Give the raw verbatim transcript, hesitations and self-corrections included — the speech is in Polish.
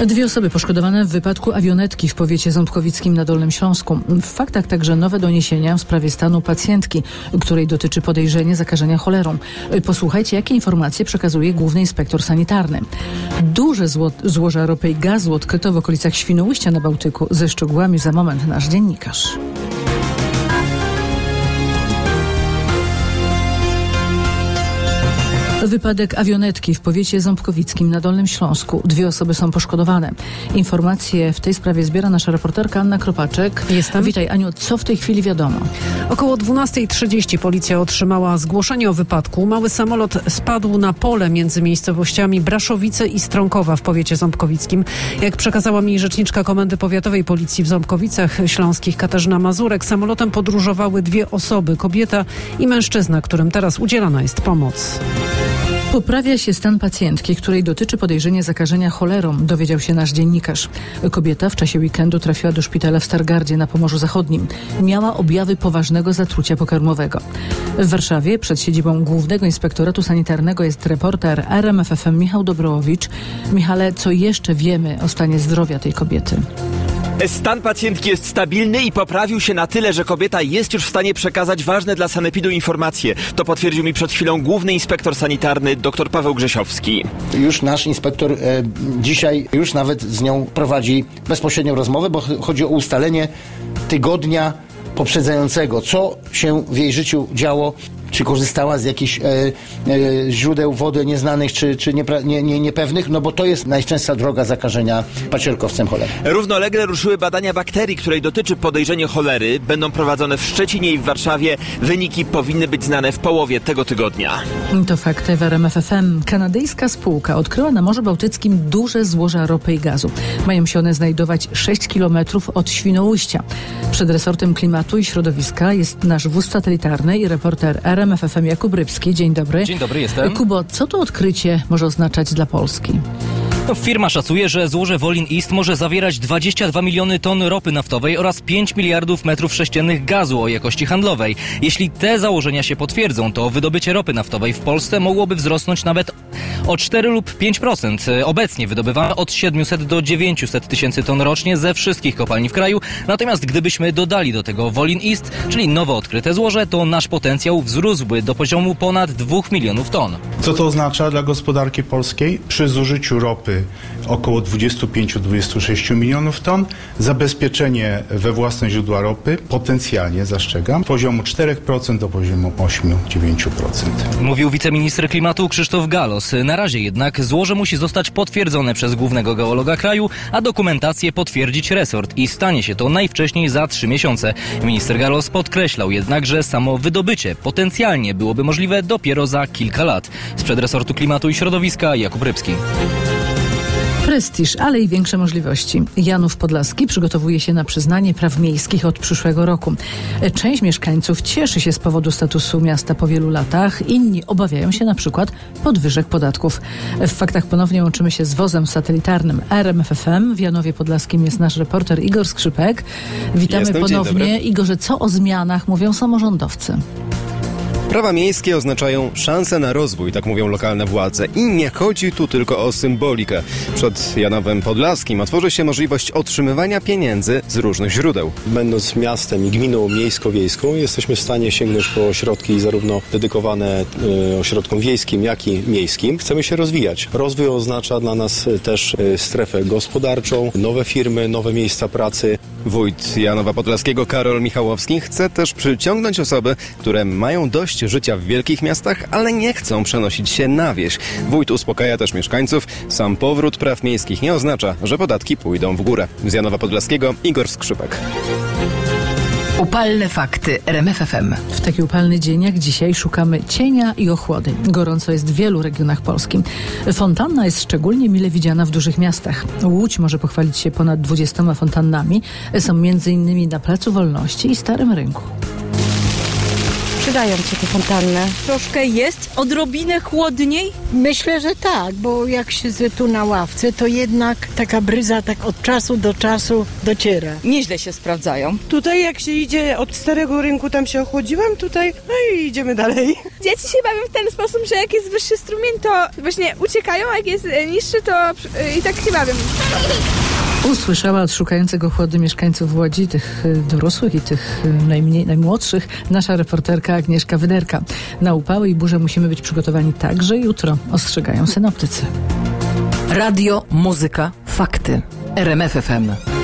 Dwie osoby poszkodowane w wypadku awionetki w powiecie ząbkowickim na Dolnym Śląsku. W faktach także nowe doniesienia w sprawie stanu pacjentki, której dotyczy podejrzenie zakażenia cholerą. Posłuchajcie, jakie informacje przekazuje główny inspektor sanitarny. Duże zło- złoża ropy i gazu odkryto w okolicach Świnoujścia na Bałtyku. Ze szczegółami za moment nasz dziennikarz. Wypadek awionetki w powiecie ząbkowickim na Dolnym Śląsku. Dwie osoby są poszkodowane. Informacje w tej sprawie zbiera nasza reporterka Anna Kropaczek. Jestem. Witaj, Aniu. Co w tej chwili wiadomo? Około dwunasta trzydzieści policja otrzymała zgłoszenie o wypadku. Mały samolot spadł na pole między miejscowościami Braszowice i Strąkowa w powiecie ząbkowickim. Jak przekazała mi rzeczniczka Komendy Powiatowej Policji w Ząbkowicach Śląskich Katarzyna Mazurek, samolotem podróżowały dwie osoby, kobieta i mężczyzna, którym teraz udzielana jest pomoc. Poprawia się stan pacjentki, której dotyczy podejrzenie zakażenia cholerą, dowiedział się nasz dziennikarz. Kobieta w czasie weekendu trafiła do szpitala w Stargardzie na Pomorzu Zachodnim. Miała objawy poważnego zatrucia pokarmowego. W Warszawie przed siedzibą Głównego Inspektoratu Sanitarnego jest reporter R M F F M Michał Dobrołowicz. Michale, co jeszcze wiemy o stanie zdrowia tej kobiety? Stan pacjentki jest stabilny i poprawił się na tyle, że kobieta jest już w stanie przekazać ważne dla sanepidu informacje. To potwierdził mi przed chwilą główny inspektor sanitarny dr Paweł Grzesiowski. Już nasz inspektor e, dzisiaj już nawet z nią prowadzi bezpośrednią rozmowę, bo chodzi o ustalenie tygodnia poprzedzającego, co się w jej życiu działo. Czy korzystała z jakichś e, e, źródeł wody nieznanych, czy, czy niepra- nie, nie, niepewnych, no bo to jest najczęstsza droga zakażenia paciorkowcem cholery. Równolegle ruszyły badania bakterii, której dotyczy podejrzenie cholery. Będą prowadzone w Szczecinie i w Warszawie. Wyniki powinny być znane w połowie tego tygodnia. To fakty w R M F F M. Kanadyjska spółka odkryła na Morzu Bałtyckim duże złoża ropy i gazu. Mają się one znajdować sześć kilometrów od Świnoujścia. Przed resortem klimatu i środowiska jest nasz wóz satelitarny i reporter R M F F M Jakub Rybski. Dzień dobry. Dzień dobry, jestem. Kubo, co to odkrycie może oznaczać dla Polski? No, firma szacuje, że złoże Wolin East może zawierać dwadzieścia dwa miliony ton ropy naftowej oraz pięć miliardów metrów sześciennych gazu o jakości handlowej. Jeśli te założenia się potwierdzą, to wydobycie ropy naftowej w Polsce mogłoby wzrosnąć nawet o cztery lub pięć procent. Obecnie wydobywamy od siedmiuset do dziewięciuset tysięcy ton rocznie ze wszystkich kopalni w kraju. Natomiast gdybyśmy dodali do tego Wolin East, czyli nowo odkryte złoże, to nasz potencjał wzrósłby do poziomu ponad dwóch milionów ton. Co to oznacza dla gospodarki polskiej? Przy zużyciu ropy około dwadzieścia pięć do dwudziestu sześciu milionów ton, zabezpieczenie we własne źródła ropy, potencjalnie, zastrzegam, poziomu cztery procent do poziomu osiem do dziewięciu procent. Mówił wiceminister klimatu Krzysztof Galos. Na razie jednak złoże musi zostać potwierdzone przez głównego geologa kraju, a dokumentację potwierdzić resort i stanie się to najwcześniej za trzy miesiące. Minister Galos podkreślał jednak, że samo wydobycie potencjalnie byłoby możliwe dopiero za kilka lat. Sprzed resortu klimatu i środowiska Jakub Rybski. Prestiż, ale i większe możliwości. Janów Podlaski przygotowuje się na przyznanie praw miejskich od przyszłego roku. Część mieszkańców cieszy się z powodu statusu miasta po wielu latach, inni obawiają się na przykład podwyżek podatków. W faktach ponownie łączymy się z wozem satelitarnym R M F F M. W Janowie Podlaskim jest nasz reporter Igor Skrzypek. Witamy Jestem, ponownie. Igorze, co o zmianach mówią samorządowcy? Prawa miejskie oznaczają szansę na rozwój, tak mówią lokalne władze. I nie chodzi tu tylko o symbolikę. Przed Janowem Podlaskim otworzy się możliwość otrzymywania pieniędzy z różnych źródeł. Będąc miastem i gminą miejsko-wiejską, jesteśmy w stanie sięgnąć po środki zarówno dedykowane y, ośrodkom wiejskim, jak i miejskim. Chcemy się rozwijać. Rozwój oznacza dla nas też y, strefę gospodarczą, nowe firmy, nowe miejsca pracy. Wójt Janowa Podlaskiego Karol Michałowski chce też przyciągnąć osoby, które mają dość życia w wielkich miastach, ale nie chcą przenosić się na wieś. Wójt uspokaja też mieszkańców. Sam powrót praw miejskich nie oznacza, że podatki pójdą w górę. Z Janowa Podlaskiego Igor Skrzypek. Upalne fakty R M F F M. W taki upalny dzień jak dzisiaj szukamy cienia i ochłody. Gorąco jest w wielu regionach Polski. Fontanna jest szczególnie mile widziana w dużych miastach. Łódź może pochwalić się ponad dwudziestoma fontannami. Są między innymi na Placu Wolności i Starym Rynku. Przydają się te fontanny. Troszkę jest odrobinę chłodniej? Myślę, że tak, bo jak siedzę tu na ławce, to jednak taka bryza tak od czasu do czasu dociera. Nieźle się sprawdzają. Tutaj jak się idzie od Starego Rynku, tam się ochłodziłam, tutaj, no i idziemy dalej. Dzieci się bawią w ten sposób, że jak jest wyższy strumień, to właśnie uciekają, a jak jest niższy, to i tak się bawią. Usłyszała od szukającego chłody mieszkańców Łodzi, tych dorosłych i tych najmniej, najmłodszych, nasza reporterka Agnieszka Wyderka. Na upały i burze musimy być przygotowani także jutro, ostrzegają synoptycy. Radio, muzyka, fakty. R M F F M.